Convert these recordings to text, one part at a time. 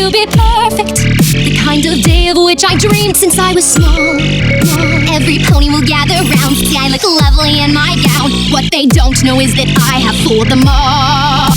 to be perfect, the kind of day of which I dreamed since I was small. Every pony will gather round, see I look lovely in my gown. What they don't know is that I have fooled them all.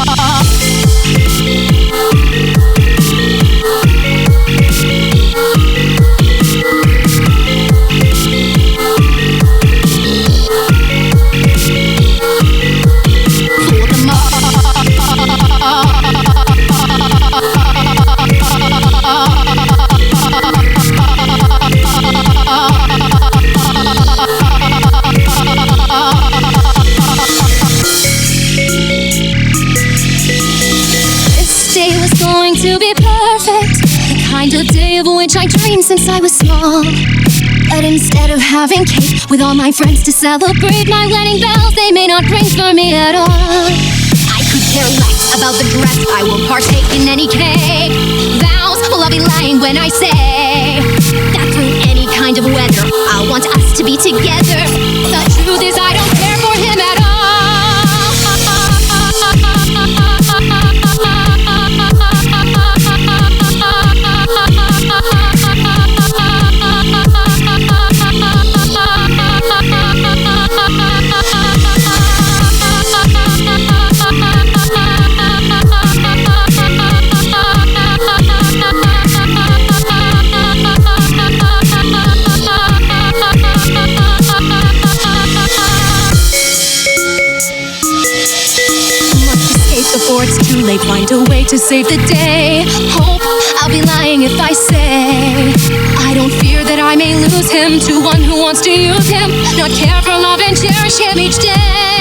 To be perfect, the kind of day of which I dreamed since I was small. But instead of having cake with all my friends to celebrate my wedding bells, they may not ring for me at all. I could care less about the dress, I will partake in any cake. Vows, well I'll be lying when I say that through any kind of weather I want us to be together. The truth is I don't care for him at all. Before it's too late, find a way to save the day. Hope I'll be lying if I say I don't fear that I may lose him to one who wants to use him, not care for love and cherish him each day.